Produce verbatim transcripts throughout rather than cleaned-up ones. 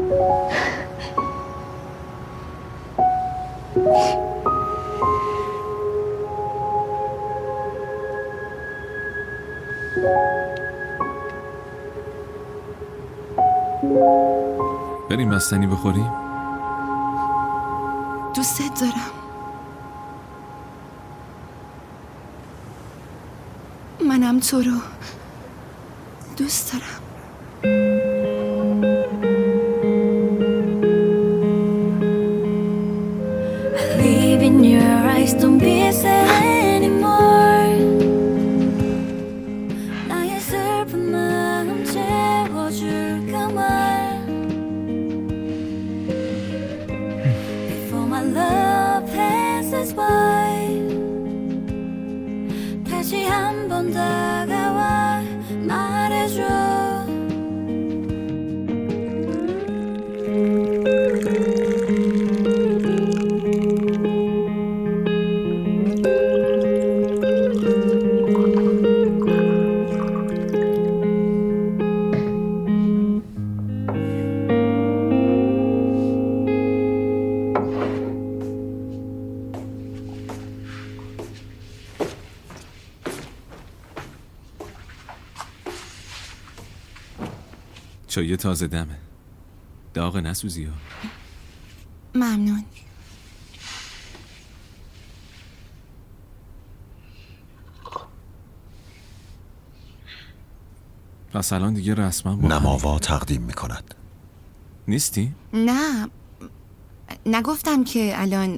بریم بستنی بخوریم؟ دوستت دارم. منم تو رو دوست دارم. Leave in your eyes, don't be sad anymore. 나의 슬픈 마음 채워줄까 말. Before my love passes by. 다시 한 번 다가와 말해줘. چای تازه دمه. داغ نسوزی ها. ممنون. پس الان دیگه رسما با نماوا تقدیم میکند. نیستی؟ نه، نگفتم که الان.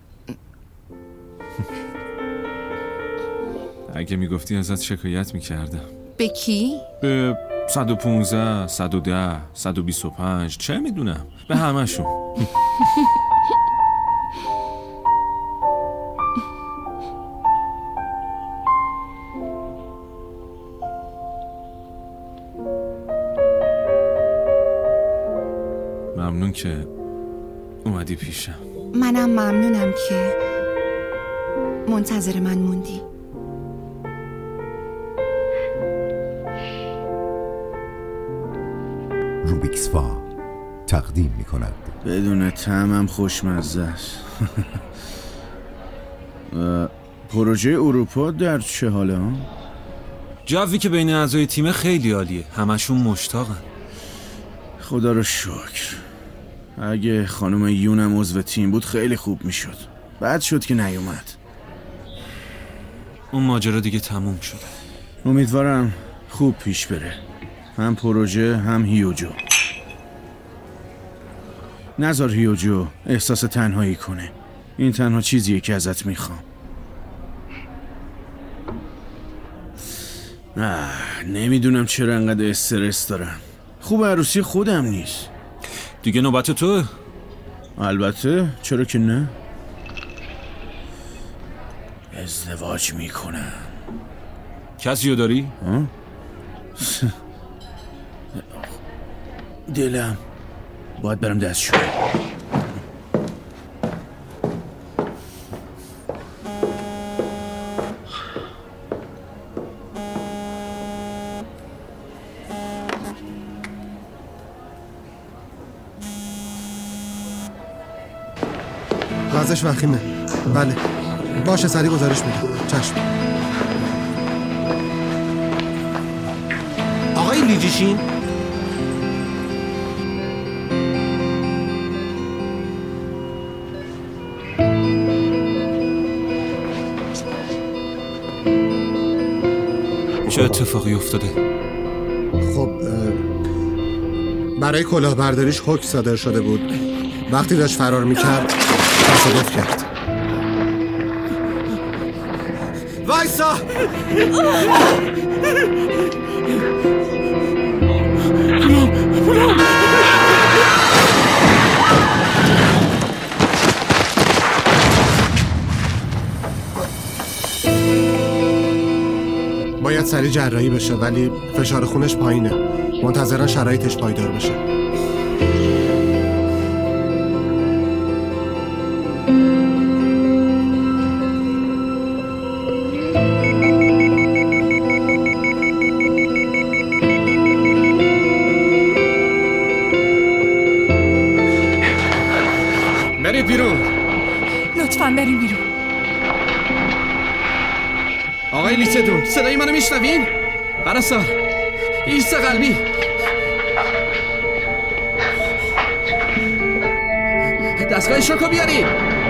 اگه میگفتی ازت شکایت میکردم. به کی؟ به صد و پونزده، صد و ده، صد و بیست و پنج، چه میدونم، به همشون. ممنون که اومدی پیشم. منم ممنونم که منتظر من موندی. روبیکسفا تقدیم می کند. بدون طعمم خوشمزه است. پروژه اروپا در چه حاله ها؟ جوی که بین اعضای تیم خیلی عالیه. همشون مشتاقن. خدا رو شکر. اگه خانم یونم عضو تیم بود خیلی خوب میشد. بعد شد که نیومد. اون ماجرا دیگه تموم شده. امیدوارم خوب پیش بره. هم پروژه هم هیوجو. نذار هیوجو احساس تنهایی کنه. این تنها چیزیه که ازت میخوام. آه، نمیدونم چرا انقدر استرس دارم. خوب عروسی خودم نیست. دیگه نوبت توه. البته، چرا که نه. ازدواج میکنم. کسیو داری؟ دلم باید برم دستشویی. وضعش وخیمه. بله باشه، سریع گزارش میدم. چشم. آقای لیجیشین، چه اتفاقی افتاده؟ خب برای کلاهبرداریش حکم صادر شده بود. وقتی داشت فرار میکرد تصادف کرد. وایسا! باید سریع جراحی بشه، ولی فشار خونش پایینه. منتظرن شرایطش پایدار بشه. برید بیرون. لطفاً بریم بیرون. آقای لیسدون، صدای منو میشنوین؟ پرستار، ایست قلبی. دستگاه شوکو بیارید.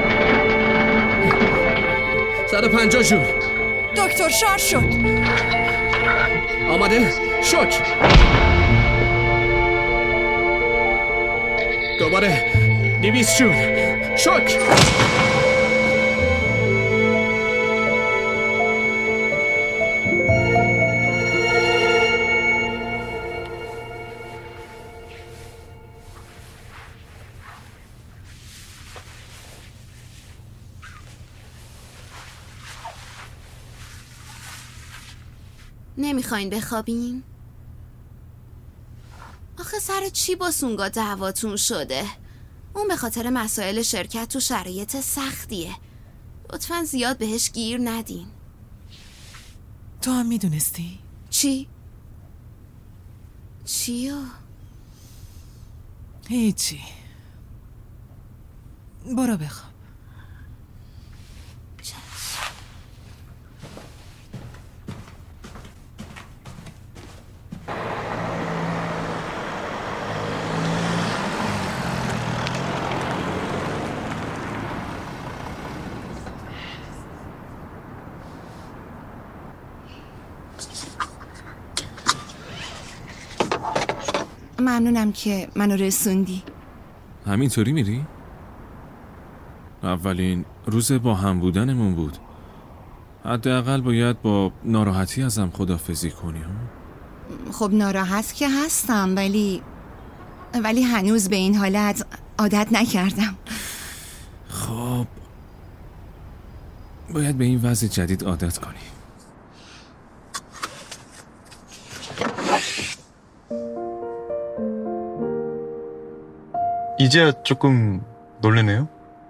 صد و پنجاه جور. دکتر شارژ شد. آماده؟ شوک. دوباره دویست جور. شوک. نمیخواین بخوابین؟ آخه سر چی با سونگا دعواتون شده؟ اون به خاطر مسائل شرکت تو شرایط سختیه. لطفاً زیاد بهش گیر ندین. تو هم میدونستی؟ چی؟ چیو؟ هیچی. برو بخواب. ممنونم که منو رسوندی. همینطوری میری؟ اولین روز با هم بودنمون بود. حداقل باید با ناراحتی ازم خداحافظی کنی ها؟ خب ناراحت که هستم، ولی ولی هنوز به این حالت عادت نکردم. خب باید به این وضع جدید عادت کنی. 이제야 조금 놀래네요?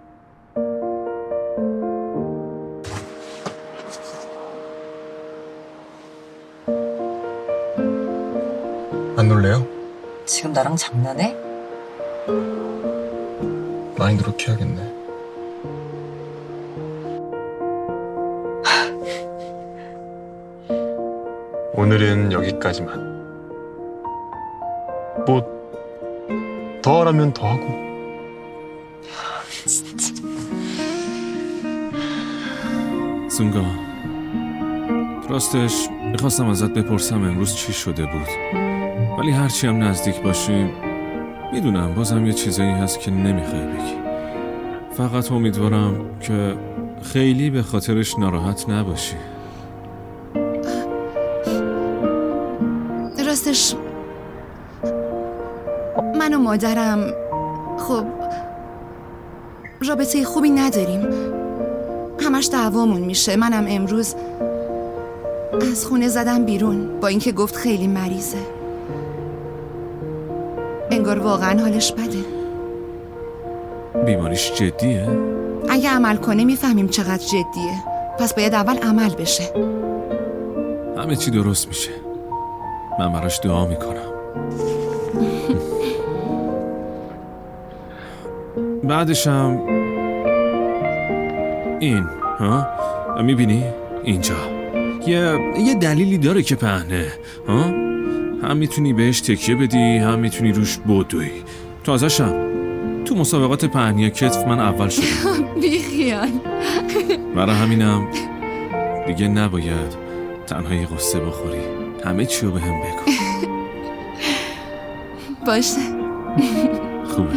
안 놀래요? 지금 나랑 장난해? 많이 그렇게 해야겠네. 오늘은 여기까지만. 뭐 더 하라면 더 하고. سونگا، راستش میخواستم ازت بپرسم امروز چی شده بود، ولی هرچی هم نزدیک باشیم میدونم بازم یه چیزایی هست که نمیخوای بگی. فقط امیدوارم که خیلی به خاطرش ناراحت نباشی. راستش من و مادرم خب رابطه خوبی نداریم. همش دعوامون میشه. منم امروز از خونه زدم بیرون با اینکه گفت خیلی مریضه. انگار واقعا حالش بده. بیماریش جدیه؟ اگه عمل کنه میفهمیم چقدر جدیه. پس باید اول عمل بشه. همه چی درست میشه. من براش دعا میکنم. بعدشم این ها میبینی اینجا یه یه دلیلی داره که پهنه ها. هم میتونی بهش تکیه بدی، هم میتونی روش بدوی. تازه‌شم تو مسابقات پهنی کتف من اول شدم. بی خیال. برای همینم دیگه نباید تنهایی قصه بخوری. همه چی رو به هم بگو. باشه. خوبه.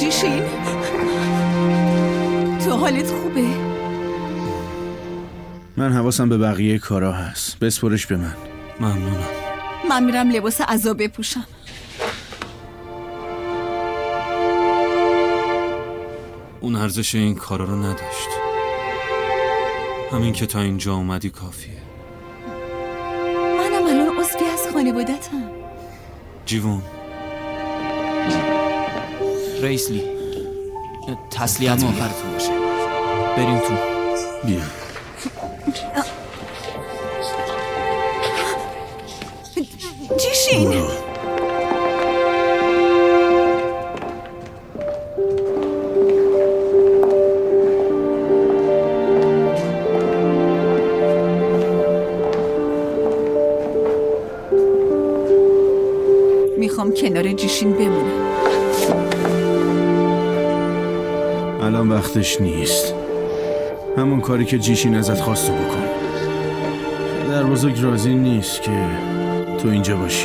تو حالت خوبه؟ من حواسم به بقیه کارا هست. بسپرش به من. ممنونم. من میرم لباس عزا بپوشم. اون ارزش این کارا رو نداشت. همین که تا اینجا اومدی کافیه. منم الان عضوی از خانوادتم. جیوون ریسلی تسلیت آخرتون باشه. بریم تو. بیا. جیشین برو. میخوام کنار جیشین بمونم. الان وقتش نیست. همون کاری که جیشین ازت خواستو بکن. در بزرگ راضی نیست که تو اینجا باشی.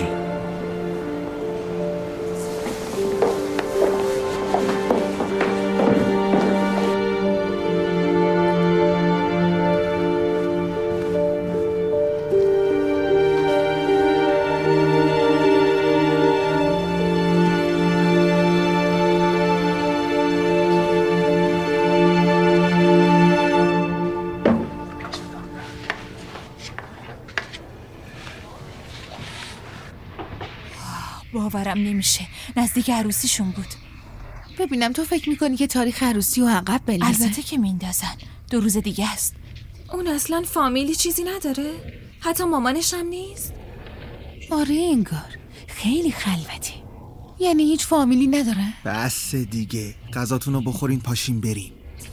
باورم نمیشه نزدیک عروسیشون بود. ببینم تو فکر میکنی که تاریخ عروسی و عقب بندازن؟ البته که میندازن. دو روز دیگه است. اون اصلا فامیلی چیزی نداره؟ حتی مامانش هم نیست؟ آره انگار خیلی خلوتی. یعنی هیچ فامیلی نداره؟ بس دیگه غذاتون رو بخورین پاشین بریم.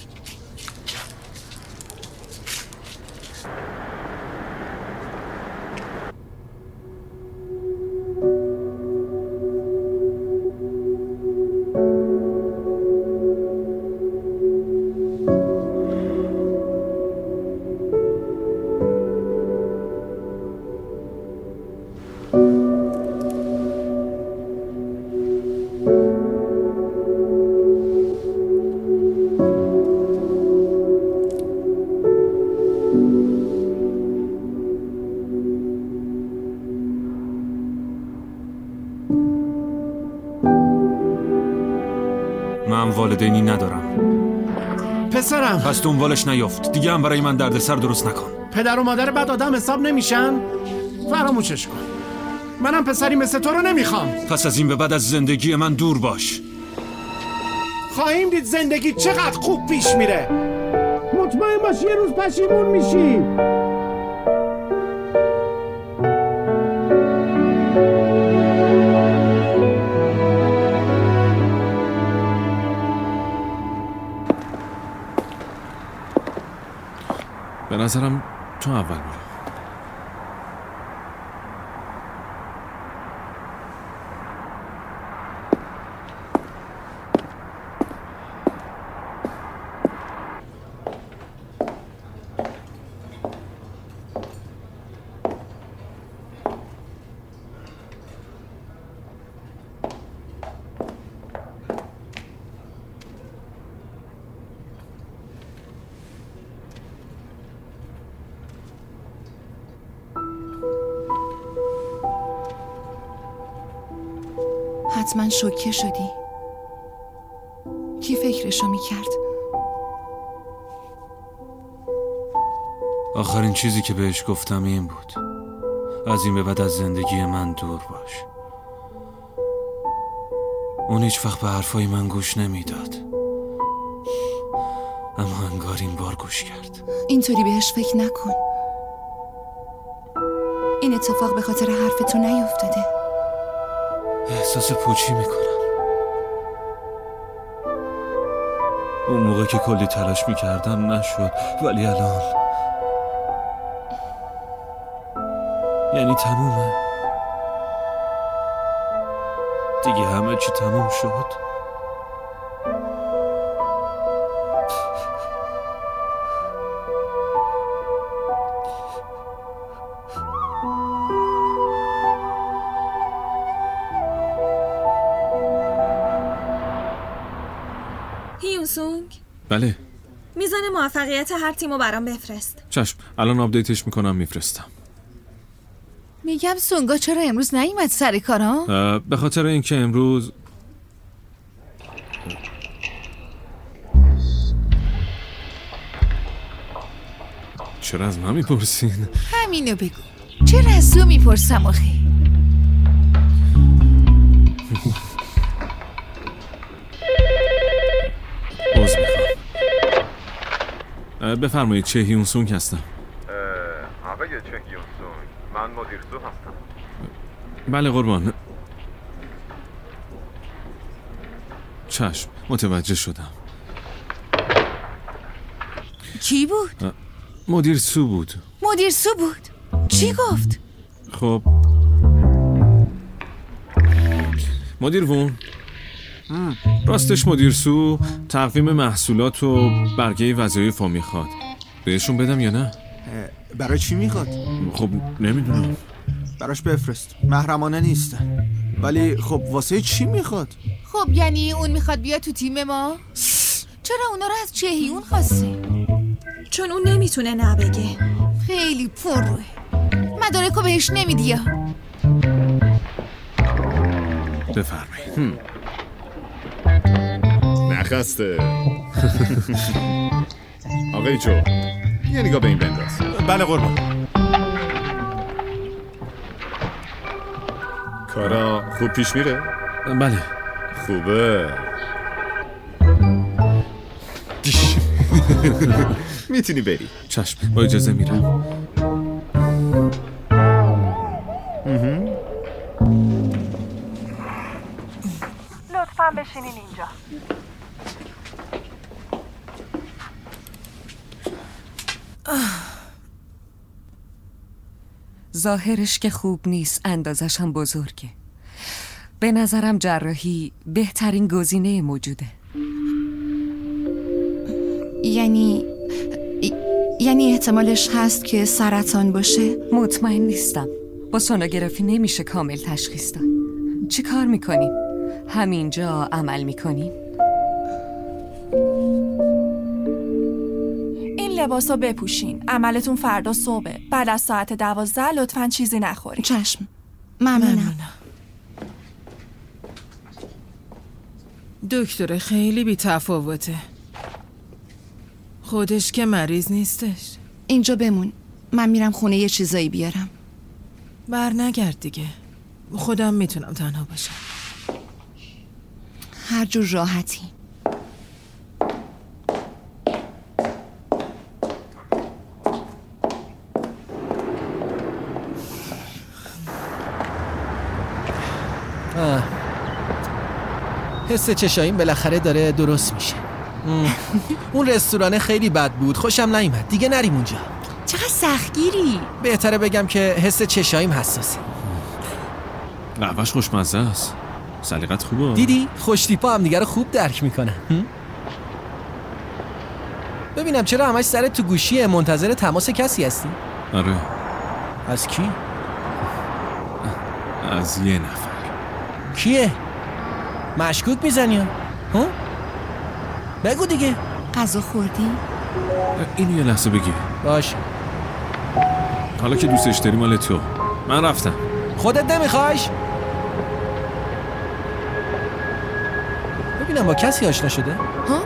من والدینی ندارم. پسرم پس دنبالش نیافت. دیگه هم برای من دردسر درست نکن. پدر و مادر بد آدم حساب نمیشن؟ فراموشش کن. منم پسری مثل تو رو نمیخوام. پس از این به بعد از زندگی من دور باش. خواهیم دید زندگی چقدر خوب پیش میره. مطمئن باش یه روز پشیمون میشی. به نظرم تو اول برو. حتما شوکه شدی. کی فکرشو میکرد؟ آخرین چیزی که بهش گفتم این بود: از این به بعد از زندگی من دور باش. اون هیچ وقت به حرفای من گوش نمیداد، اما انگار این بار گوش کرد. اینطوری بهش فکر نکن. این اتفاق به خاطر حرف تو نیفتاده. احساس پوچی میکنم. اون موقع که کلی تلاش میکردم نشد، ولی الان یعنی تمومه دیگه. همه چی تموم شد. هیون سونگ؟ بله. میزان موفقیت هر تیمو برام بفرست. چشم، الان آپدیتش میکنم میفرستم. میگم سونگا چرا امروز نیومد سر کارا؟ به خاطر اینکه امروز چرا از من میپرسین؟ همینو بگو. چرا از تو میپرسم آخه؟ عوض میخوام. بفرمایید، چه هیون سونگ هستم. آقای چه هیون سونگ، من مدیر سو هستم. بله قربان. چشم، متوجه شدم. کی بود؟ مدیر سو بود. مدیر سو بود؟ چی گفت؟ خب مدیر وون، راستش مدیر سو تقویم محصولات و برگه وظایفو میخواد. بهشون بدم یا نه؟ برای چی میخواد؟ خب نمیدونم. براش بفرست، محرمانه نیستن. ولی خب واسه چی میخواد؟ خب یعنی اون میخواد بیاد تو تیم ما؟ چرا اونا رو از چهیون خواسته؟ چون اون نمیتونه نبگه. خیلی پر روه. مدارکو بهش نمیدی یا؟ بفرمایید. نخسته. آقای جو، یه نگاه به این بنداز. بله قربان. کارا خوب پیش میره؟ بله. خوبه. میتونی بری. چشم، با اجازه میرم. لطفاً بشینین اینجا. ظاهرش که خوب نیست، اندازش هم بزرگه. به نظرم جراحی بهترین گزینه موجوده. یعنی یعنی احتمالش هست که سرطان باشه؟ مطمئن نیستم. با سونوگرافی نمیشه کامل تشخیص داد. چی کار میکنیم؟ همینجا عمل میکنیم؟ این لباسو بپوشین. عملتون فردا صبحه. بعد از ساعت دوازده لطفاً چیزی نخورین. چشم. ممنونم. دکتر خیلی بی تفاوته. خودش که مریض نیستش. اینجا بمون. من میرم خونه یه چیزایی بیارم. بر نگرد دیگه. خودم میتونم تنها باشم. هر جور راحتی. آه. حس چشاییم بالاخره داره درست میشه. اون رستوران خیلی بد بود، خوشم نیومد. دیگه نریم اونجا. چقدر سختگیری. بهتره بگم که حس چشاییم حساسه. قهوه‌اش خوشمزه است. سلیقت خوبه. دیدی؟ خوشتیپا هم دیگه رو خوب درک میکنن. ببینم چرا همش سرت تو گوشیه، منتظر تماس کسی هستی؟ آره. از کی؟ از یه نفر. کیه؟ مشکوک میزنی ها؟ بگو دیگه. غذا خوردی؟ اینو یه لحظه بگی. باشه. حالا که دوستش داری مال تو. من رفتم. خودت نمیخوایش؟ ببینم با کسی آشنا شده؟ ها؟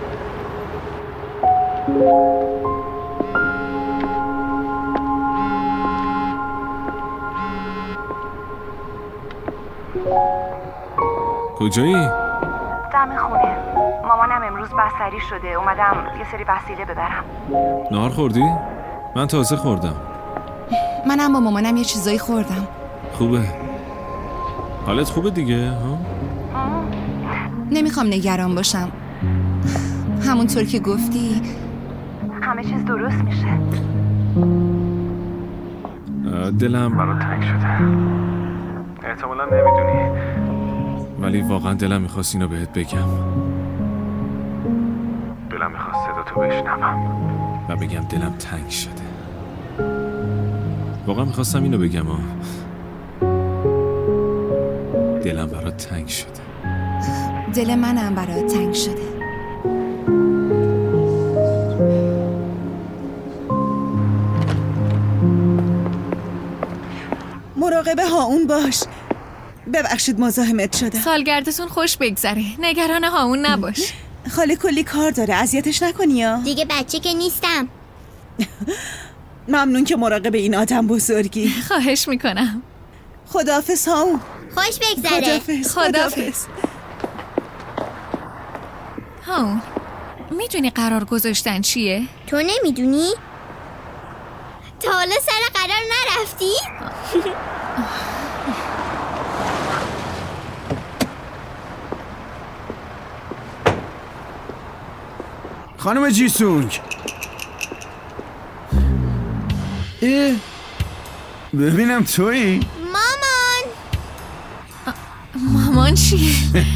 کجایی؟ دم خونه. مامانم امروز بستری شده. اومدم یه سری وسیله ببرم. نهار خوردی؟ من تازه خوردم. منم با مامانم یه چیزایی خوردم. خوبه. حالت خوبه دیگه ها؟ نمیخوام نگران باشم. همونطور که گفتی همه چیز درست میشه. دلم برات تنگ شده. احتمالا نمیدونی، ولی واقعا دلم میخواست اینو بهت بگم. دلم میخواست صدا تو بشنوم و بگم دلم تنگ شده. واقعا میخواستم اینو بگم ها. دلم برات تنگ شده. دل منم برات تنگ شده. مراقب هاون باش. ببخشید مزاحمت شدم. سالگردتون خوش بگذره. نگران هاون نباش. خاله کلی کار داره، اذیتش نکنی یا؟ دیگه بچه که نیستم. ممنون که مراقب این آدم بزرگی. خواهش میکنم. خداحافظ هاون. خوش بگذره. خداحافظ. خداحافظ. هاون میدونی قرار گذاشتن چیه؟ تو نمیدونی؟ تا حالا سر قرار نرفتی؟ خانم جیسونگ. اه ببینم تویی؟ مامان. مامان چیه؟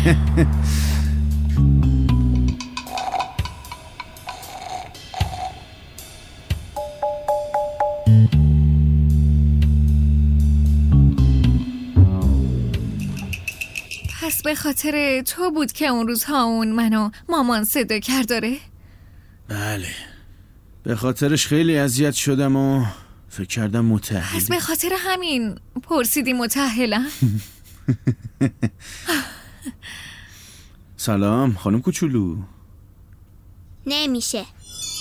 پس به خاطر تو بود که اون روز هاون منو مامان صدا کرد داره؟ بله، به خاطرش خیلی اذیت شدم و فکر کردم متأهلی. پس به خاطر همین پرسیدی متأهلم؟ سلام خانم کوچولو. نمیشه.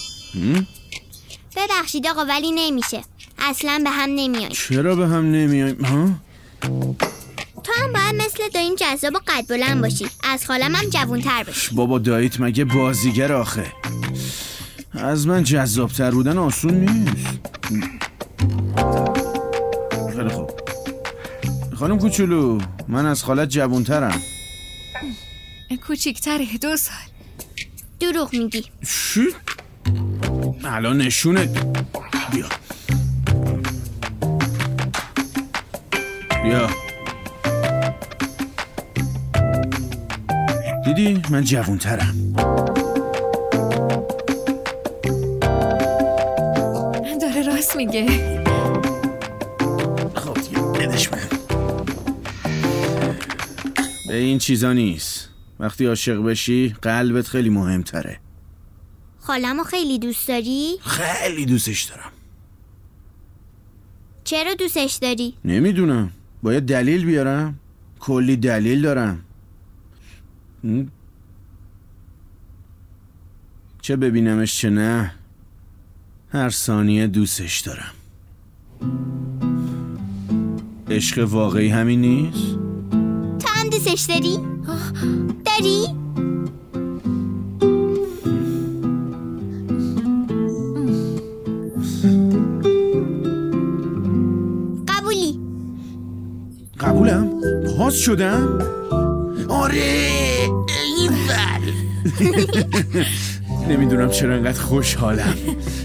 ببخشید آقا ولی نمیشه. اصلا به هم نمیاییم. چرا به هم نمیاییم؟ ها؟ تو هم باید مثل داییم جذاب و قد بلند باشی. از خالم هم جوان‌تر باشی. بابا داییت مگه بازیگر آخه؟ از من جذابتر بودن آسون نیست. خیلی خوب خانم کوچولو، من از خالت جوان‌ترم. کوچیک‌تره، دو سال. دروغ میگی. چی؟ الان نشونت. بیا بیا. دیدی من جوان‌ترم. داره راست میگه. خب دیگه بدش من. به این چیزا نیست. وقتی عاشق بشی قلبت خیلی مهمتره. خالمو خیلی دوست داری؟ خیلی دوستش دارم. چرا دوستش داری؟ نمیدونم، باید دلیل بیارم. کلی دلیل دارم. چه ببینمش چه نه، هر ثانیه دوستش دارم. عشق واقعی همین نیست؟ تو هم دوستش داری؟ داری؟ قبولی. قبولم؟ پاس شدم؟ آره ایول. نمیدونم چرا انقدر خوشحالم.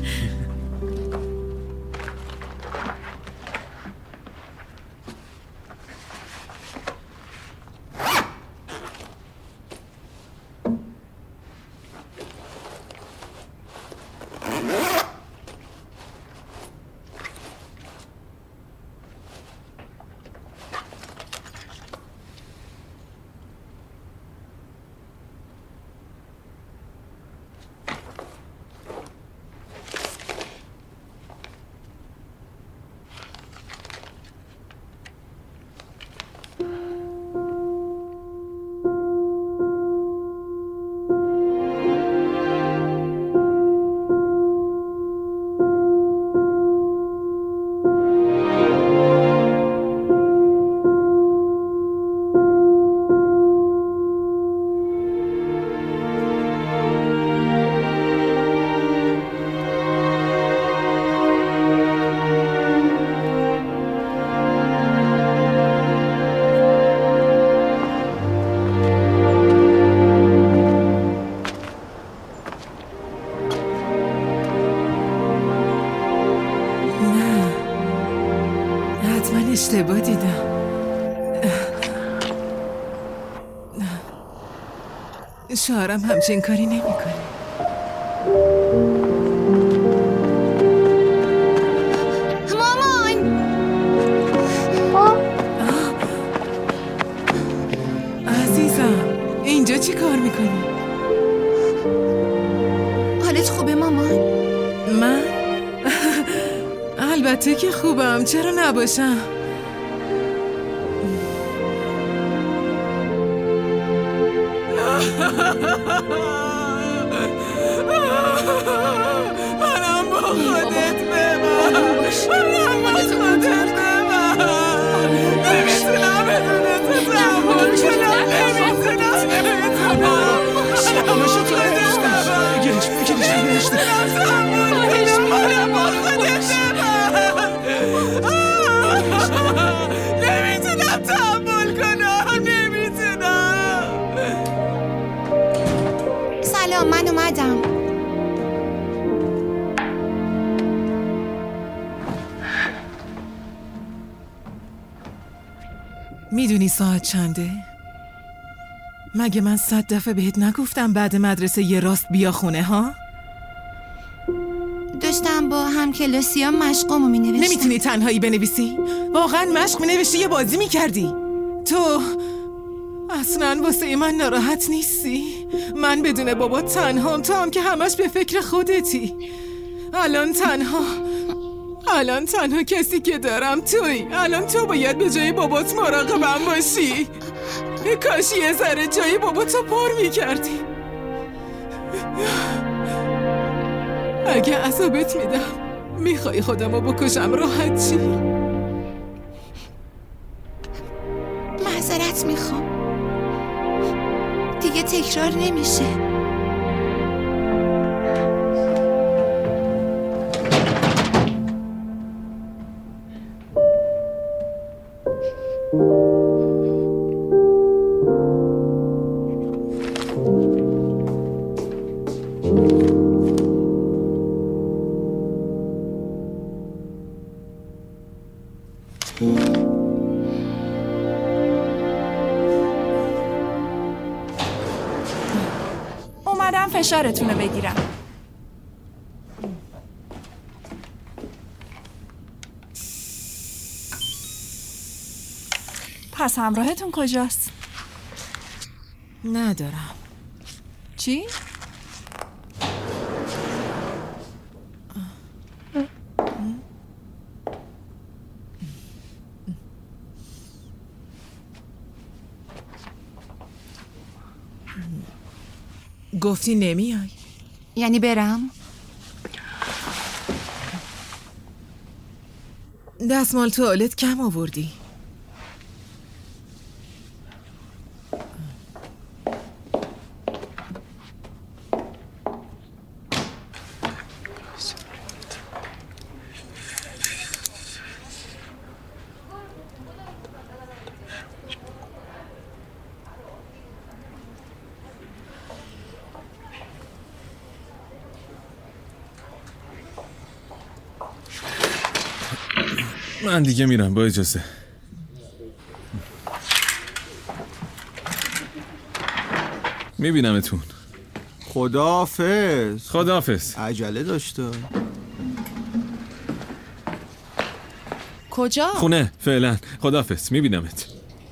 اشتباه دیدم. شوهرم همچین کاری نمی‌کنه. مامان! عزیزم اینجا چی کار میکنی؟ حالت خوبه مامان؟ من؟ البته که خوبم، چرا نباشم؟ منم با خودت ببر، منم با خودت ببر. نمیتونم بدون تو تحمل کنم، نمیتونم نمیتونم منم با خودت ببر، بگیرش بگیرش بگیرش منم با خودت ببر. نمیتونم تحمل کنم، نمیتونم. سلام، من اومدم. میدونی ساعت چنده؟ مگه من صد دفعه بهت نگفتم بعد مدرسه یه راست بیا خونه ها؟ داشتم با هم کلاسیام مشقامو می نوشتم. نمیتونی تنهایی بنویسی؟ واقعا مشق می نوشتی یه بازی می کردی؟ تو اصلا واسه من ناراحت نیستی؟ من بدون بابا تنهام، تو هم که همش به فکر خودتی. الان تنها الان تنها کسی که دارم توی. الان تو باید به جای بابات مراقبم باشی. کاش یه ذره جای باباتو پر می کردی. اگه عذابت میدم میخوای خودمو بکشم راحت چی؟ معذرت میخوام، دیگه تکرار نمیشه. اومدم فشارتون رو بگیرم. پس همراهتون کجاست؟ ندارم. چی؟ گفتی نمیای؟ یعنی برم؟ دستمال توالت کم آوردی. من دیگه میرم، با اجازه. میبینمتون. خداحافظ. خداحافظ. عجله داشته. کجا؟ خونه فعلا. خداحافظ، میبینمت.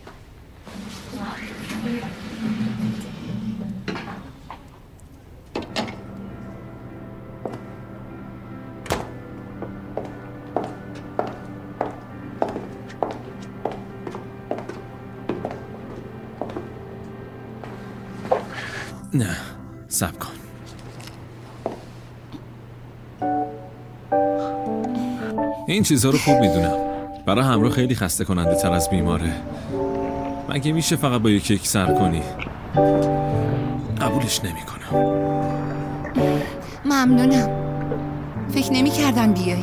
نه، صبر کن. این چیزها رو خوب میدونم. برای همراه خیلی خسته کننده تر از بیماره. مگه میشه فقط با یک کیک سر کنی؟ قبولش نمی کنم. ممنونم. فکر نمی کردم بیای.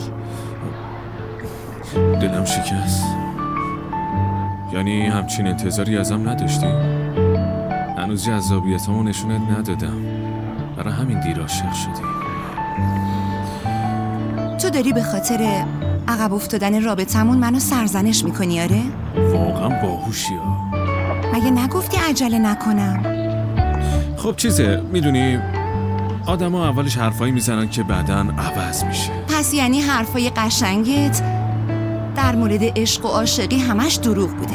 دلم شکست. یعنی همچین انتظاری ازم نداشتی؟ هنوز جذابیتمو نشونت ندادم. برای همین دیر عاشق شدی. تو داری به خاطر عقب افتادن رابطمون منو سرزنش میکنی آره؟ واقعا باهوشی ها. مگه نگفتی عجله نکنم؟ خب چیزه، میدونی آدم ها اولش حرفایی میزنن که بعداً عوض میشه. پس یعنی حرفای قشنگت در مورد عشق و عاشقی همش دروغ بوده.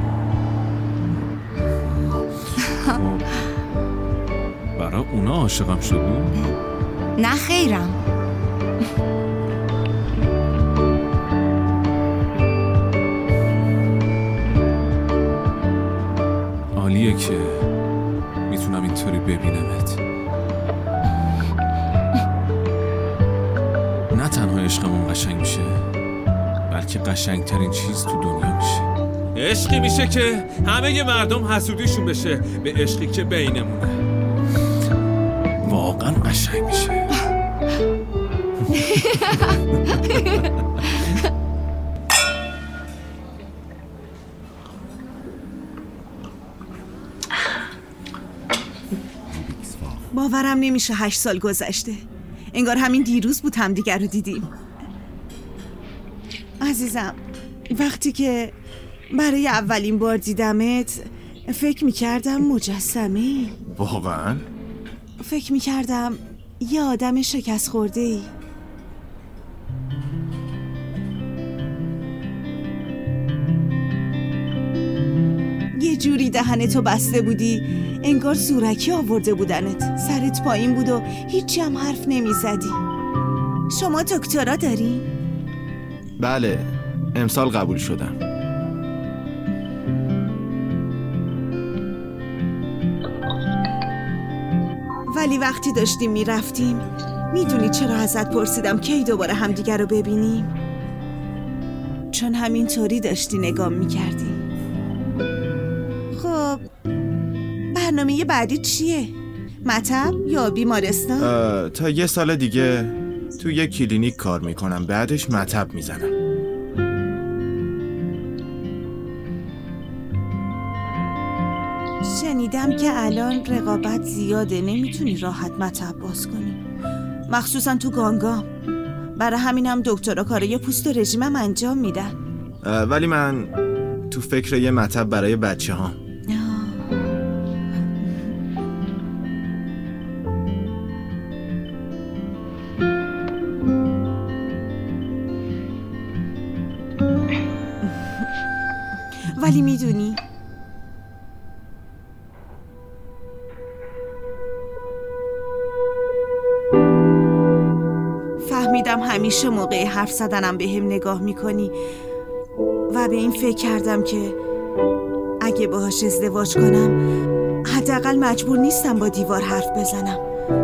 برای اونا عاشقم شدی؟ نه خیرم. عالیه که میتونم این اینطوری ببینمت. نه تنها عشقمون قشنگ میشه، بلکه قشنگترین چیز تو دنیا میشه. عشقی میشه که همه مردم حسودیشون بشه به عشقی که بینمونه. واقعا قشنگ میشه. باورم نمیشه هشت سال گذشته. انگار همین دیروز بود همدیگر رو دیدیم. عزیزم، وقتی که برای اولین بار دیدمت فکر میکردم مجسمه. واقعا؟ فکر میکردم یه آدم شکست خورده ای. یه جوری دهنتو بسته بودی انگار زورکی آورده بودنت. سرت پایین بود و هیچی هم حرف نمیزدی. شما دکترا داری؟ بله، امسال قبول شدم. ولی وقتی داشتیم میرفتیم میدونی چرا ازت پرسیدم کی دوباره همدیگر رو ببینیم؟ چون همینطوری داشتی نگام میکردی. خب برنامه بعدی چیه؟ مطب یا بیمارستان؟ تا یه سال دیگه تو یه کلینیک کار میکنم، بعدش مطب میزنم. شنیدم که الان رقابت زیاده، نمیتونی راحت مطب باز کنی، مخصوصا تو گانگام. برای همینم دکترها کارای پوست و رژیمم انجام میدن. ولی من تو فکر یه مطب برای بچه ها. ولی میدونی فهمیدم همیشه موقع حرف زدنم به هم نگاه میکنی و به این فکر کردم که اگه باهاش ازدواج کنم حداقل مجبور نیستم با دیوار حرف بزنم.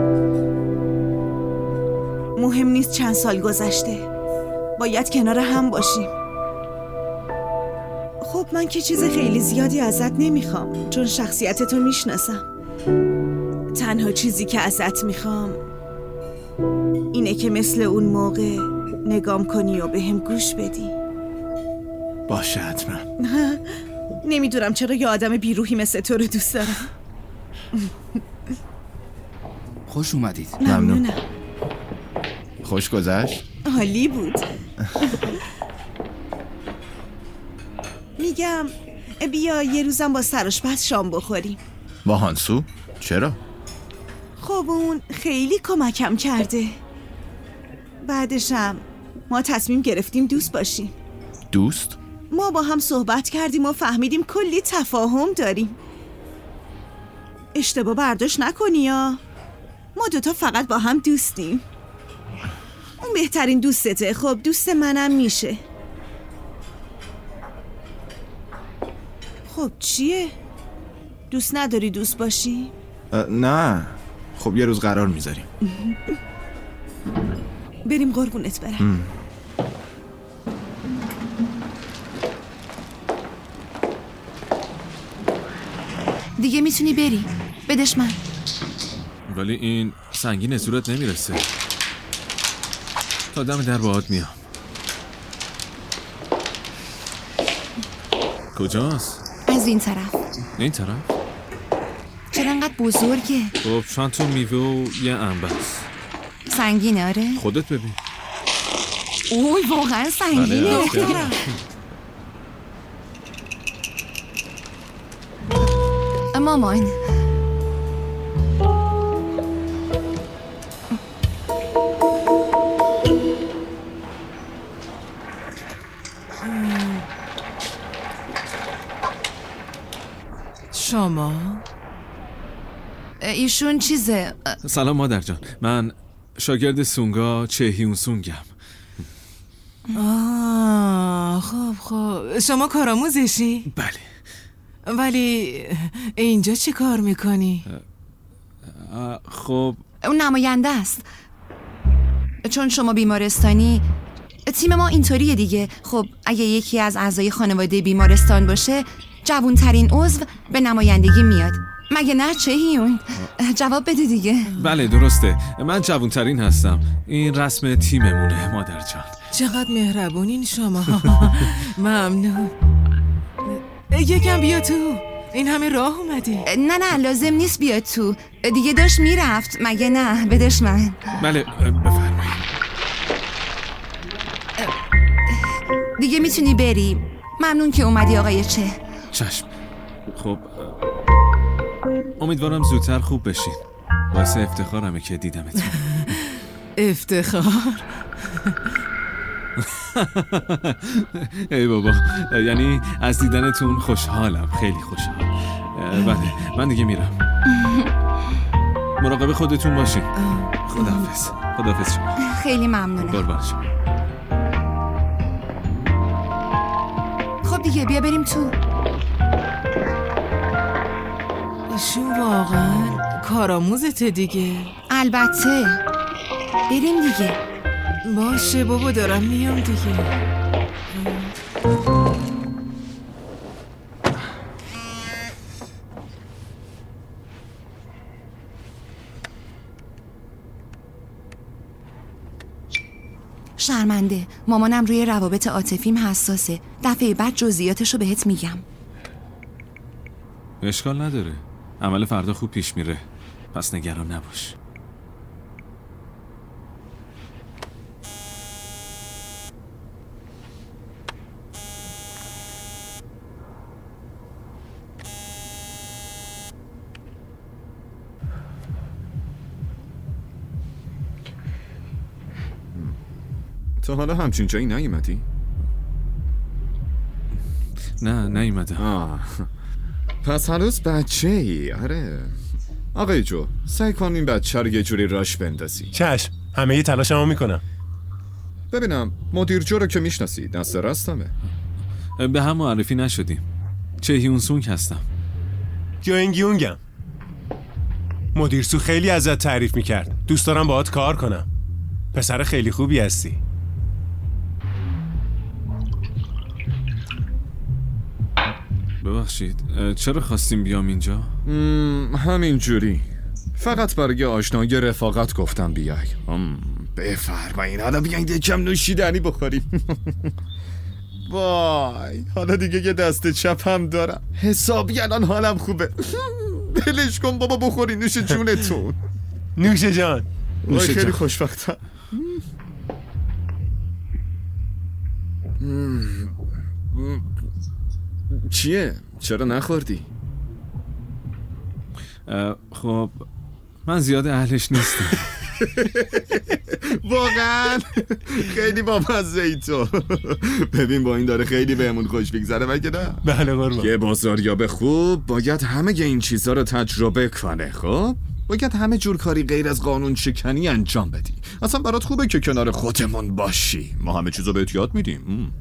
مهم نیست چند سال گذشته، باید کنار هم باشیم. خب من که چیز خیلی زیادی ازت نمیخوام، چون شخصیتتو میشناسم. تنها چیزی که ازت میخوام اینه که مثل اون موقع نگام کنی و به هم گوش بدی. باشه حتما. نمیدونم چرا یه آدم بیروحی مثل تو رو دوست دارم. خوش اومدید. ممنونم. خوش گذشت؟ عالی بود. میگم بیا یه روزم با سرآشپز شام بخوریم. با هانسو؟ چرا؟ خب اون خیلی کمکم کرده. بعدشم ما تصمیم گرفتیم دوست باشیم. دوست؟ ما با هم صحبت کردیم و فهمیدیم کلی تفاهم داریم. اشتباه برداشت نکنی یا ما دوتا فقط با هم دوستیم. اون بهترین دوستته. خب دوست منم میشه. خب چیه؟ دوست نداری دوست باشی؟ نه. خب یه روز قرار میذاریم. بریم قربونت برم. دیگه میتونی بری. بدش من. ولی این سنگین صورت نمیرسه. تا دم در باهات میام. کجاست؟ از این طرف. این طرف؟ چرا انقدر بزرگه؟ خب چند تا میوه و یه انبس. سنگینه آره؟ خودت ببین. اوی واقعا سنگینه. دخترم. مامان شما؟ ایشون چیزه. سلام مادر جان، من شاگرد سونگا چهیون سونگم. آه خب خب شما کارآموزشی؟ بله. ولی اینجا چی کار میکنی؟ خب اون نماینده است. چون شما بیمارستانی، تیم ما اینطوریه دیگه. خب اگه یکی از اعضای خانواده بیمارستان باشه، جوانترین عضو به نمایندگی میاد. مگه نه چه هیون؟ جواب بده دیگه. بله درسته، من جوانترین هستم. این رسم تیممونه مادر جان. چقدر مهربونین شما. ممنون. یکم بیا تو. این همه راه اومدی. نه نه لازم نیست بیاد تو. دیگه داشت میرفت. مگه نه؟ بدش من. بله بفرمایید. دیگه میتونی بری. ممنون که اومدی آقای چه. چشم. خب امیدوارم زودتر خوب بشین. واسه افتخارمه که دیدمتون. افتخار؟ ای بابا، یعنی از دیدنتون خوشحالم. خیلی خوشحال. بله من دیگه میرم. مراقب خودتون باشین. خداحافظ. خداحافظ شما. خیلی ممنونم. قربان شما. خب دیگه بیا بریم تو. ایشون واقعا کارآموزته دیگه. البته. بریم دیگه. باشه بابا دارم میام دیگه. شرمنده. مامانم روی روابط عاطفیم حساسه. دفعه بعد جزئیاتشو بهت میگم. اشکال نداره. عمل فردا خوب پیش میره. پس نگران نباش. تا حالا همچین جایی نیومدی؟ نه نیومدم. آه. پس هنوز بچه ای. آره آقای جو، سعی کن این بچه رو یه جوری راش بندازی. چشم، همه ی تلاشمو میکنم. ببینم مدیر جو رو که میشناسی، دست راستمه. به هم معرفی نشدیم. چه هیون سونگ هستم. گیونگ گیونگم. مدیر سو خیلی ازت تعریف میکرد. دوست دارم باهات کار کنم. پسر خیلی خوبی هستی. ببخشید چرا خواستیم بیام اینجا؟ همین جوری فقط برای آشنایی رفاقت گفتم بیای. بفرمایین حالا بیاین یکم نوشیدنی بخوریم. وای حالا دیگه یه دست چپ هم دارم. حسابی الان حالم خوبه. بلش کن بابا بخوری نوش جونتون. نوش جان. وای خیلی خوشبختم. چیه؟ چرا نخوردی؟ خب من زیاد اهلش نیستم. واقعا خیلی بامزه ای تو. ببین با این داره خیلی بهمون خوش بگذره مگه نه؟ بله قربان. یه بازاریاب خوب باید همه این چیزا رو تجربه کنه. خب باید همه جور کاری غیر از قانون شکنی انجام بدی. اصلا برات خوبه که کنار خودمون باشی. ما همه چیزو بهت یاد میدیم.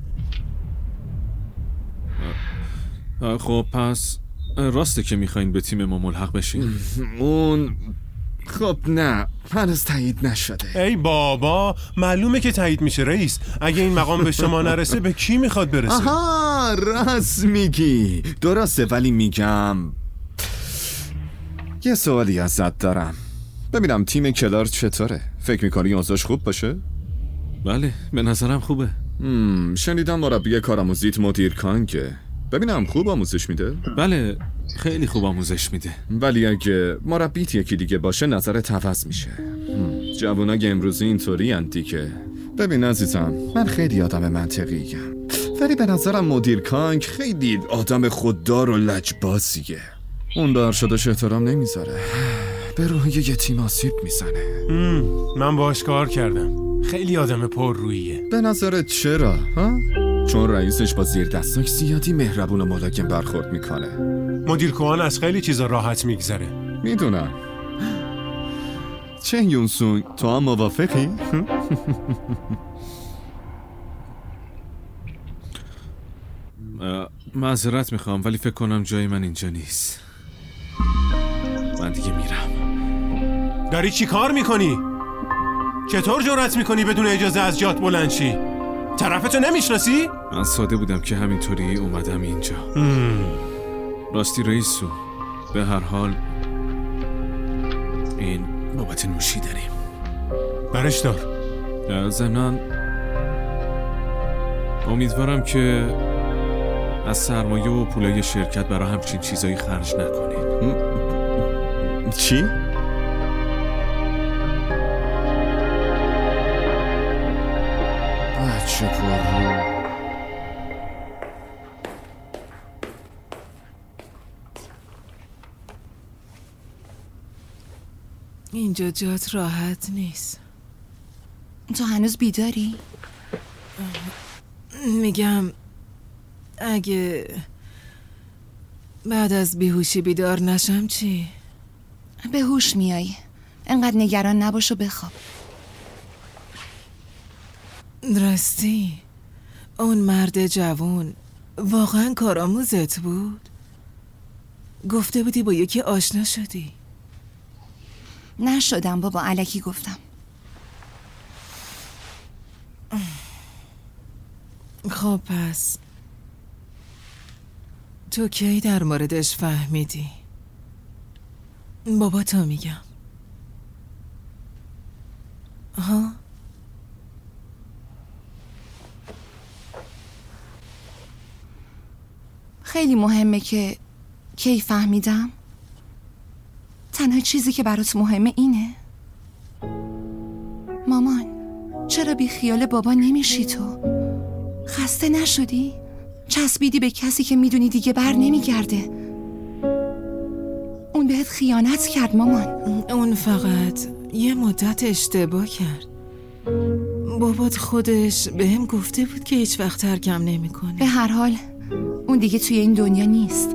خب پس راسته که میخواین به تیم ما ملحق بشین؟ اون خب نه هنوز تایید نشده. ای بابا معلومه که تایید میشه رئیس. اگه این مقام به شما نرسه به کی میخواد برسه؟ آها راست میگی. درسته ولی میگم یه سوالی ازت دارم. ببینم تیم کلار چطوره؟ فکر میکنی اوضاعش خوب باشه؟ بله به نظرم خوبه. مم. شنیدم مربی کارآموزیت مدیر کانگه. ببینم خوب آموزش میده؟ بله خیلی خوب آموزش میده. ولی اگه مربیت یکی دیگه باشه نظرت عوض میشه. جوانای امروزی اینطوری اند که ببین عزیزم من خیلی آدم منطقی ام، ولی به نظرم مدیر کانگ خیلی آدم خوددار و لجبازیه. اون به ارشدش احترام نمیذاره، به روحی یه تیم آسیب میزنه. من باهاش کار کردم. خیلی آدم پر رویه. به نظرت چرا؟ ها؟ چون رئیسش با زیر دستاش زیادی مهربون و ملایم برخورد میکنه. مدیر کوان از خیلی چیزا راحت میگذره. میدونم. چه یون سونگ تو هم موافقی؟ معذرت میخوام ولی فکر کنم جای من اینجا نیست. من دیگه میرم. داری چی کار میکنی؟ چطور جرأت میکنی بدون اجازه از جات بلند شی؟ طرفتو نمیشناسی؟ من ساده بودم که همینطوری اومدم اینجا. مم. راستی رئیسو، به هر حال این بابت نوشیدنیم. برش دار. ضمناً امیدوارم که از سرمایه و پولای شرکت برای همچین چیزایی خرج نکنید. چی؟ بچه پررو. اینجا جات راحت نیست. تو هنوز بیداری؟ میگم اگه بعد از بیهوشی بیدار نشم چی؟ به هوش میای. انقدر نگران نباش و بخواب. راستی اون مرد جوون واقعا کارآموزت بود؟ گفته بودی با یکی آشنا شدی؟ نشدم بابا، الکی گفتم. خب پس تو کی در موردش فهمیدی؟ بابا تو میگم. ها؟ خیلی مهمه که کی فهمیدم؟ تنها چیزی که برات مهمه اینه؟ مامان چرا بی خیال بابا نمیشی تو؟ خسته نشدی؟ چسبیدی به کسی که میدونی دیگه بر نمیگرده. اون بهت خیانت کرد مامان. اون فقط یه مدت اشتباه کرد. بابات خودش بهم گفته بود که هیچ وقت ترکم نمیکنه. به هر حال اون دیگه توی این دنیا نیست.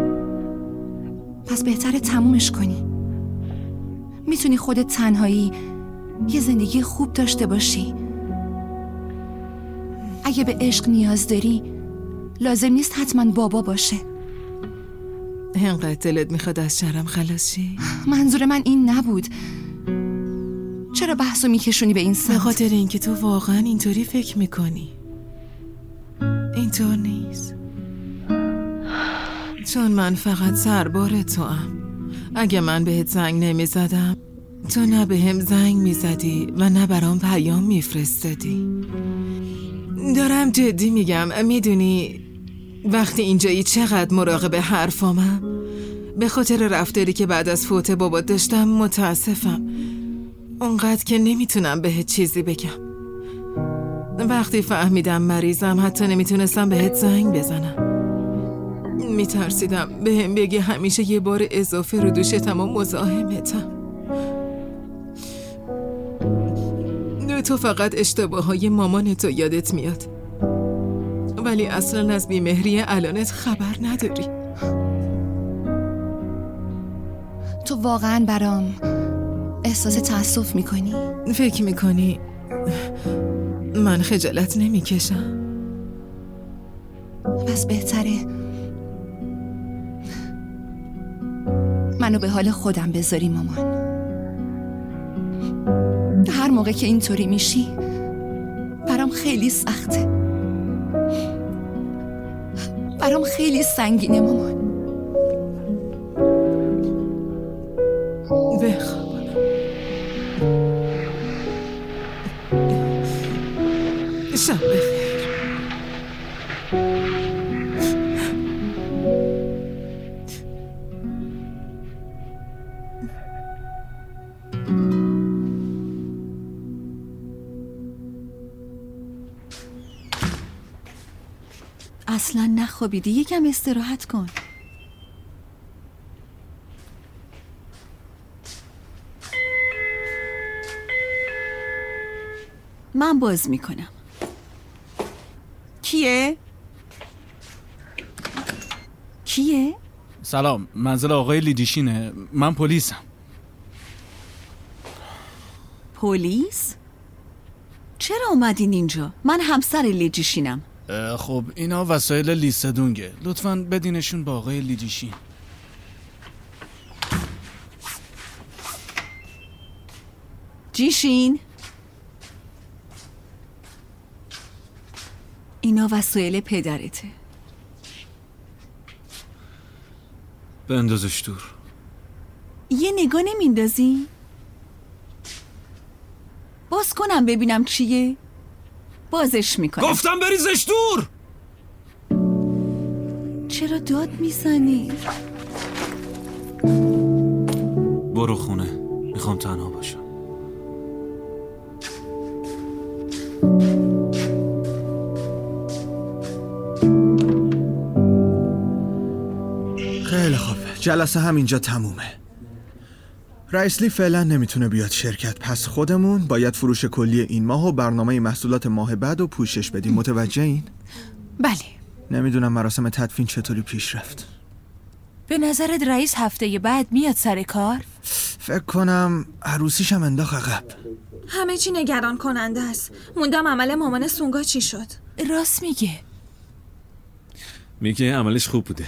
پس بهتره تمومش کنی. میتونی خودت تنهایی یه زندگی خوب داشته باشی. اگه به عشق نیاز داری لازم نیست حتما بابا باشه. اینقدر دلت میخواد از شرم خلاصی؟ منظور من این نبود. چرا بحثو میکشونی به این سمت؟ به خاطر اینکه تو واقعا اینطوری فکر میکنی. اینطور نیست. چون من فقط سربار تو ام. اگه من بهت زنگ نمیزدم تو نه به هم زنگ میزدی و نه برام پیام میفرستادی. دارم جدی میگم. میدونی وقتی اینجایی چقدر مراقب حرفامم؟ به خاطر رفتاری که بعد از فوت بابات داشتم متاسفم. اونقدر که نمیتونم بهت چیزی بگم. وقتی فهمیدم مریضم حتی نمیتونستم بهت زنگ بزنم. میترسیدم بهم بگی همیشه یه بار اضافه رو دوشتم و مزاحمتم. تو فقط اشتباه های مامانتو یادت میاد، ولی اصلا از بیمهری الانت خبر نداری. تو واقعا برام احساس تأسف میکنی؟ فکر میکنی من خجالت نمیکشم؟ پس بهتره منو به حال خودم بذاری مامان. هر موقع که اینطوری میشی برام خیلی سخته، برام خیلی سنگینه مامان. بخواب. شب بخیر. اصلا نخوابیدی، یکم استراحت کن. من باز میکنم. کیه؟ کیه؟ سلام، منزل آقای لیدیشینه. من پلیسم. پلیس؟ چرا اومدین اینجا؟ من همسر لیدیشینم. خب اینا وسایل لیسدونگه، لطفاً بدینشون با آقای لیدیشین. جیشین. اینا وسایل پدرته. بندازش دور. یه نگاه نمیندازی؟ باز کنم ببینم چیه؟ بازش میکنم. گفتم بریزش دور. چرا داد میزنی؟ برو خونه. میخوام تنها باشم. خیلی خوب، جلسه همینجا تمومه. رئیس لی فعلا نمیتونه بیاد شرکت، پس خودمون باید فروش کلی این ماه و برنامه محصولات ماه بعد رو پوشش بدیم. متوجه این؟ بله. نمیدونم مراسم تدفین چطوری پیش رفت. به نظرت رئیس هفته بعد میاد سر کار؟ فکر کنم عروسیشم انداخت عقب. همه چی نگران کننده است. موندم عمل مامان سونگا چی شد؟ راست میگه. میگه عملش خوب بوده.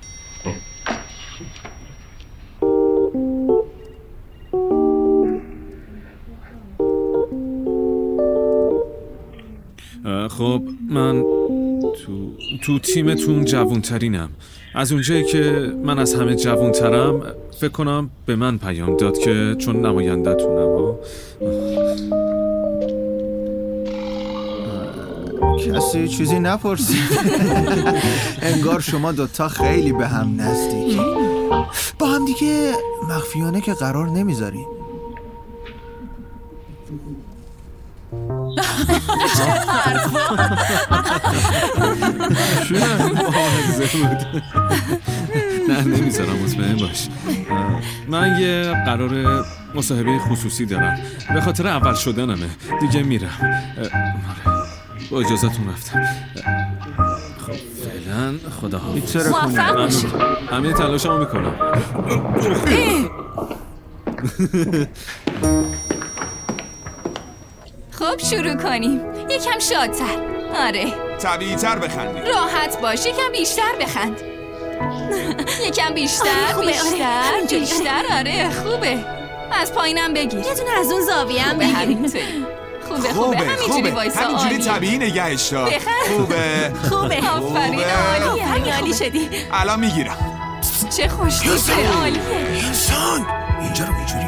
خب من تو تو تیمتون جوانترینم. از اونجایی که من از همه جوانترم فکر کنم به من پیام داد که چون نماینده‌تونم. کسی چیزی نپرسید. انگار شما دوتا خیلی به هم نزدیکی. با هم دیگه مخفیانه که قرار نمیذاری. نه نمیذارم، مطمئن باش. من یه قرار مصاحبه خصوصی دارم، به خاطر اول شدنمه. دیگه میرم. با اجازتون رفتم. خب فعلا خداحافظ. موفق باشی. همه تلاشمو میکنم. خب شروع کنیم. یکم شادتر. آره. طبیعی تر بخندی. راحت باش. یکم بیشتر بخند. یکم بیشتر. آره خوبه. بیشتر. آره. بیشتر. آره خوبه. از پایینم بگیر. یه دونه از اون زاویه هم بگیر. بگیر. خوبه خوبه. همینجوری وایسا. همینجوری طبیعی نگهش دار. خوبه. خوبه. آفرین. عالیه. همین عالی شدی. الان میگیرم. چه خوشتیپه. عالیه. انسان اینجا رو اینجوری.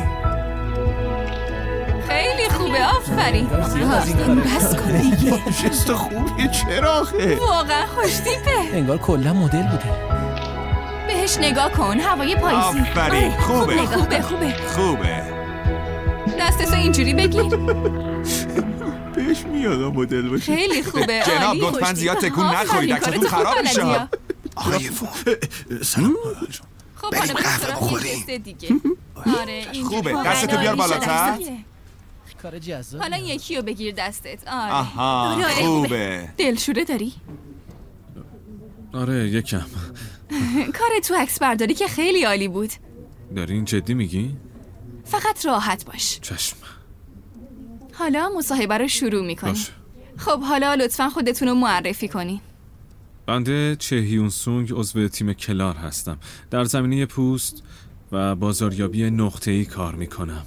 خیلی خوبه. آفرین. بس کن دیگه. شست خوبیه. چراخه. واقعا خوشتیپه. انگار کلا مدل بوده. بهش نگاه کن. هوای پاییزی. آفرین. خوبه. خوبه خوبه. خوبه. دستتو اینجوری بگیر. بهش میاد مدل باشه. خیلی خوبه. جناب لطفاً زیاد تکون نخورید، عکستون خراب میشه. آقای فون سلام. خب حالا بریم بخوریم دیگه. آره خوبه. دستتو بیار بالاتر. کار جذاب. حالا یکی رو بگیر دستت. آره. آها خوبه. دلشوره داری؟ آره یکم. کار تو عکس برداری که خیلی عالی بود. دارین جدی میگی؟ فقط راحت باش. چشم. حالا مصاحبه رو شروع میکنی. باشه. خب حالا لطفا خودتون رو معرفی کنی. بنده چه هیون سونگ عضو تیم کلار هستم. در زمینه پوست و بازاریابی نقطه‌ای کار میکنم.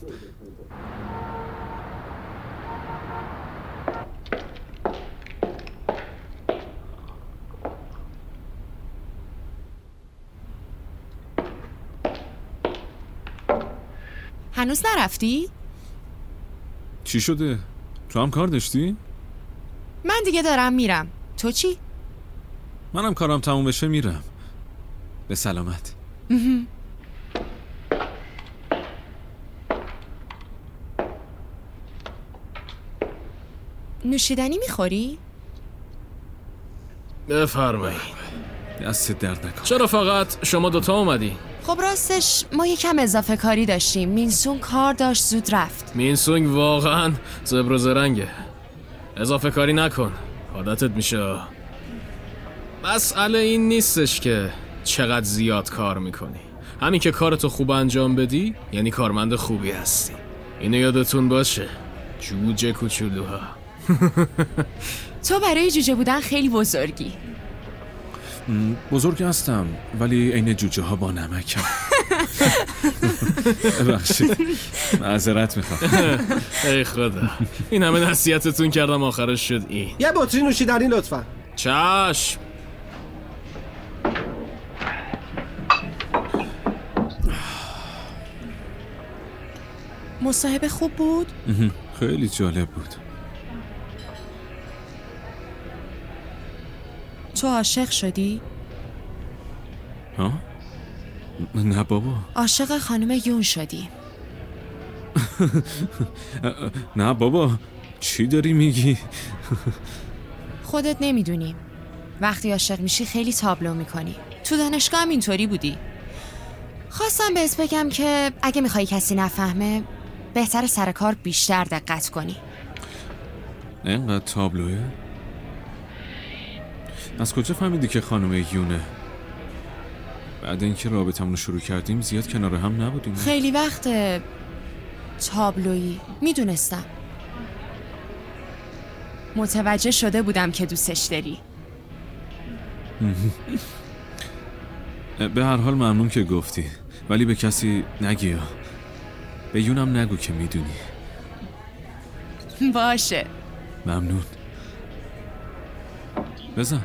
هنوز نرفتی؟ چی شده؟ تو هم کار داشتی؟ من دیگه دارم میرم. تو چی؟ منم کارم تموم بشه میرم. به سلامت. نوشیدنی میخوری؟ بفرمایید. دست درد نکن. چرا فقط شما دوتا اومدی؟ خب راستش ما یکم اضافه کاری داشتیم. مینسون کار داشت زود رفت. مینسونگ واقعا زبر و زرنگه. اضافه کاری نکن، عادتت میشه. مسئله این نیستش که چقدر زیاد کار میکنی. همین که کارتو خوب انجام بدی یعنی کارمند خوبی هستی. اینو یادتون باشه، جوجه کوچولوها. تو برای جوجه بودن خیلی بزرگی. بزرگ هستم ولی عین جوجه ها با نمکم. ببخشید، معذرت میخوام. ای خدا، این همه نصیحتتون کردم آخرش شد این. یه بطری نوشیدنی لطفا. چشم. مصاحبه خوب بود؟ خیلی جالب بود. تو عاشق شدی؟ ها؟ نه بابا. عاشق خانم یون شدی؟ نه بابا، چی داری میگی؟ خودت نمیدونی. وقتی عاشق میشی خیلی تابلو میکنی. تو دانشگاه هم اینطوری بودی. خواستم بهت بگم که اگه میخوای کسی نفهمه بهتر سر کار بیشتر دقت کنی. اینقدر تابلوه؟ از کجا فهمیدی که خانم یونه؟ بعد اینکه رابطمون رو شروع کردیم زیاد کنار هم نبودیم. خیلی وقت تابلویی. میدونستم. متوجه شده بودم که دوستش داری. به هر حال ممنون که گفتی، ولی به کسی نگی. به یونم نگو که میدونی. باشه. ممنون. بزن.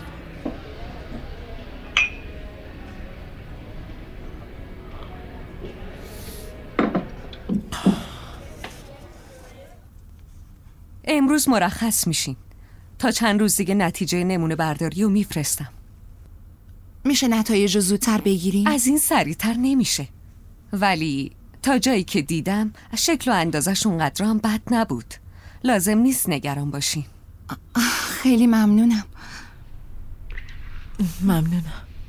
امروز مرخص میشین. تا چند روز دیگه نتیجه نمونه برداری رو میفرستم. میشه نتایج رو زودتر بگیریم؟ از این سریعتر نمیشه، ولی تا جایی که دیدم شکل و اندازش اونقدر هم بد نبود. لازم نیست نگران باشین. خیلی ممنونم. ممنونم.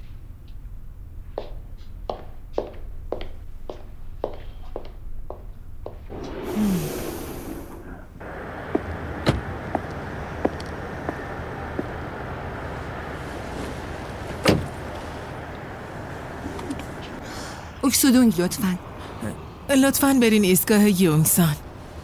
اکسودونگ لطفاً. لطفاً برین ایستگاه یونگسان.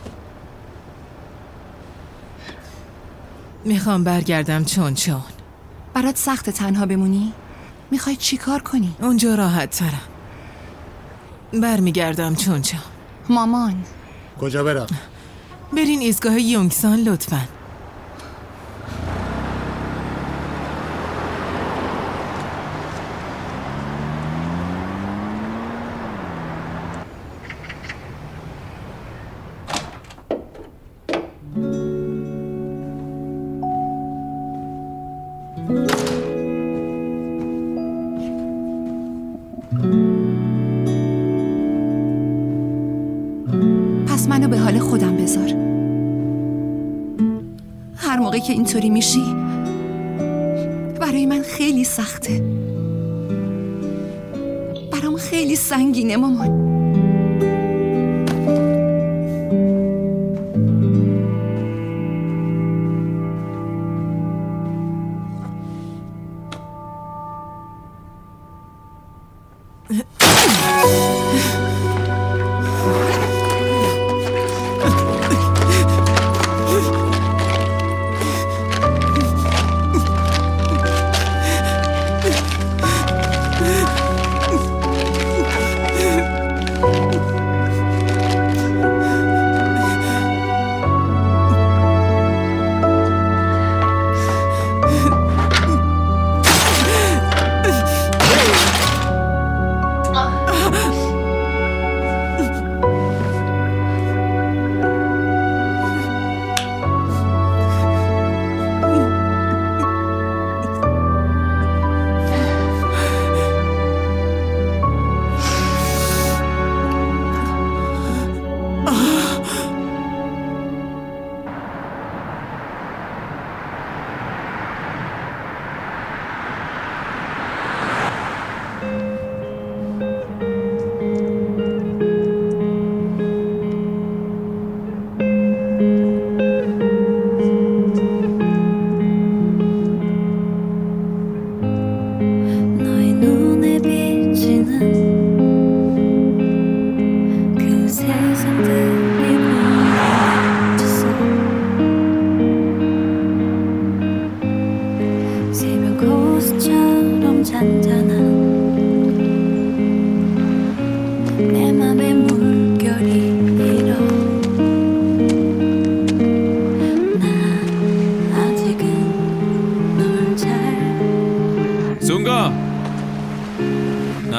میخوام برگردم چون چون. برات سخت تنها بمونی؟ میخوای چی کار کنی؟ اونجا راحت ترم. برمیگردم چون چون. مامان. کجا برم؟ برین ایستگاه یونگسان لطفاً. پس منو به حال خودم بذار. هر موقع که اینطوری میشی برای من خیلی سخته. برام خیلی سنگینه مامان.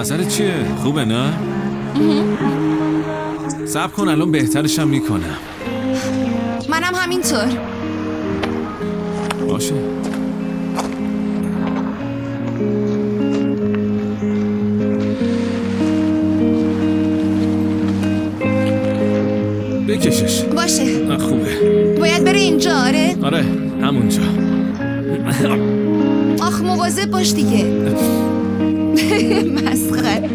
نظرت چیه؟ خوبه نه؟ صبر کن الان بهترشم میکنم. منم همینطور. باشه. بکشش. باشه. خوبه. باید بره اینجا آره؟ آره همونجا. آخ مواظب باش دیگه. مسخره.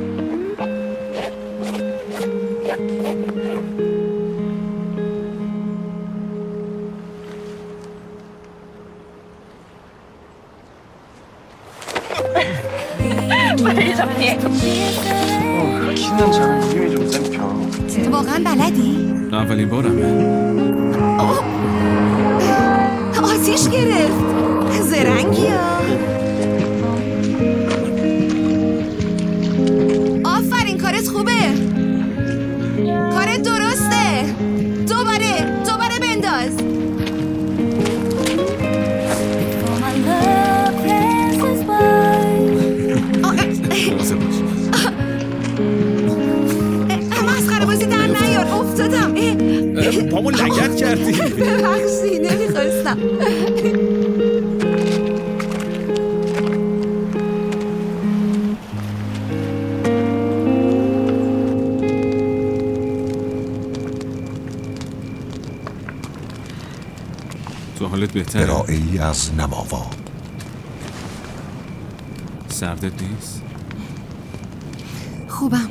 واقعا بلدی؟ اولین بارمه. آتیش گرفت. زرنگی ها. آفرین کارت خوبه. کارت درسته. دوباره دوباره بنداز. مسخره بازی در نیار. افتادم. پامو لگد کردی. ببخشی نمیخواستم. تو حالت بهتره؟ ارائه‌ای از نماوا. سردت نیست؟ خوبم.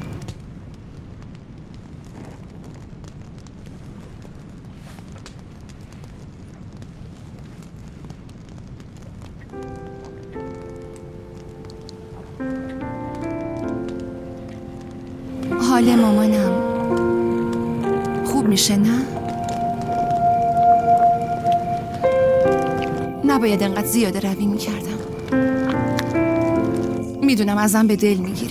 حال مامانم خوب میشه نه؟ نباید انقدر زیاده روی میکردم. میدونم ازم به دل میگیره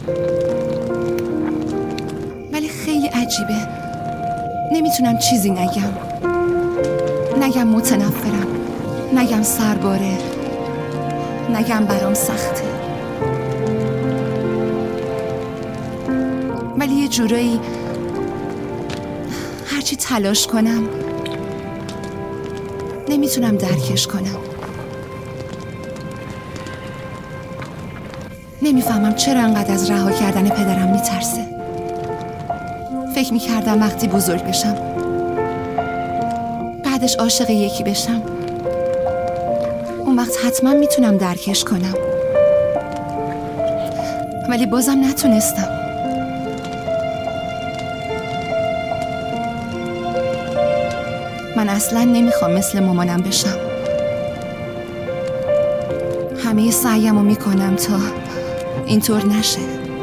ولی خیلی عجیبه. نمیتونم چیزی نگم. نگم متنفرم، نگم سرباره، نگم برام سخته، ولی یه جورایی هرچی تلاش کنم نمیتونم درکش کنم. نمیفهمم چرا انقدر از رها کردن پدرم میترسه. فکر میکردم وقتی بزرگ بشم بعدش عاشق یکی بشم اون وقت حتما میتونم درکش کنم، ولی بازم نتونستم. من اصلا نمیخوام مثل مامانم بشم. همه سعیمو میکنم تا اینطور نشه.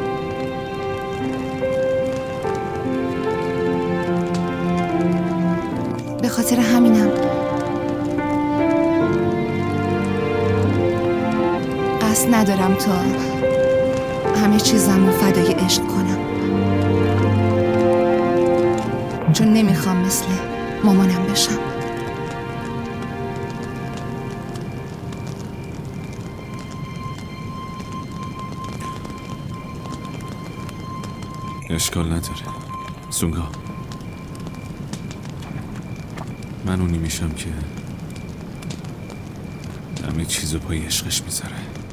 به خاطر همینم قصد ندارم تا همه چیزمو فدای عشق کنم، چون نمیخوام مثل مامانم بشم. اشکال نداره سونگا. من اونی میشم که همه چیزو پای عشقش میذاره.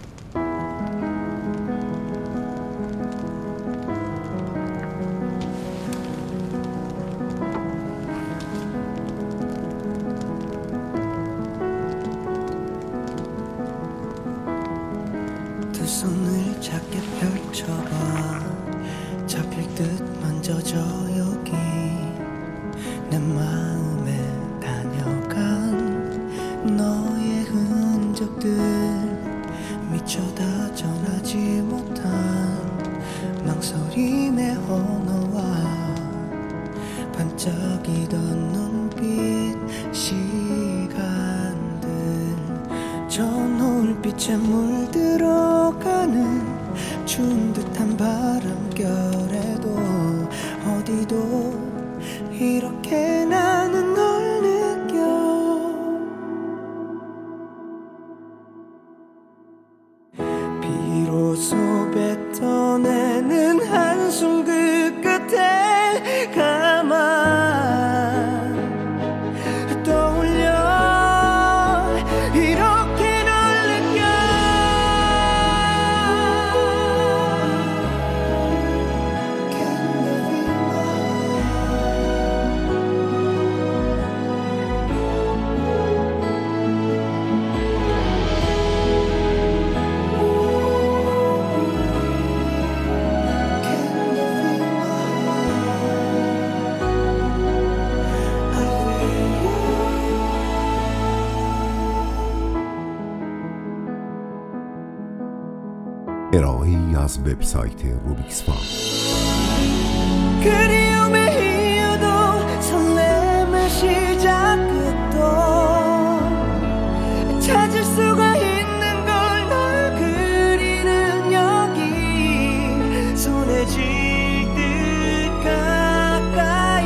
두 손을 작게 펼쳐봐 잡힐 듯 만져줘 여기 내 마음에 다녀간 너의 흔적들 미쳐 다 전하지 못한 망설임의 언어와 반짝이던 눈빛 시간들 저 노을빛에 물들어가는 추운 듯한 바람결에도 어디도 이렇게 나는 널 느껴 비로소 뱉 از وبسایت روبیکس فام. 그리움의 이유도 설렘의 시작도 찾을 수가 있는 걸 널 그리는 여기 손에 쥘듯 가까이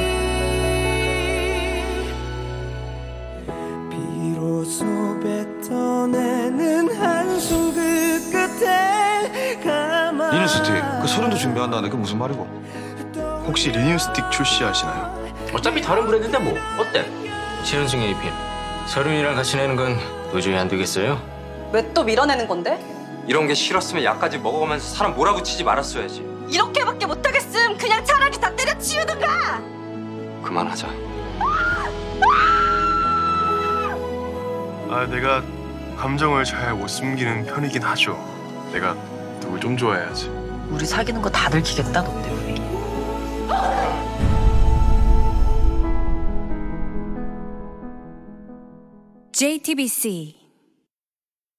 비로소 뱉어내는 한숨 그 끝에 가만 리뉴스틱 그 서른도 준비한다는데 그 무슨 말이고? 혹시 리뉴스틱 출시하시나요? 어차피 다른 브랜드인데 뭐 어때? 최은승 에이핀 서른이랑 같이 내는 건 도저히 안 되겠어요? 왜 또 밀어내는 건데? 이런 게 싫었으면 약까지 먹어가면서 사람 몰아붙이지 말았어야지. 이렇게밖에 못하겠음 그냥 차라리 다 때려치우든가. 그만하자. 아 내가 감정을 잘 못 숨기는 편이긴 하죠. 내가 누굴 좀 좋아해야지. 우리 사귀는 거 다 들키겠다 너 때문에. 제이티비씨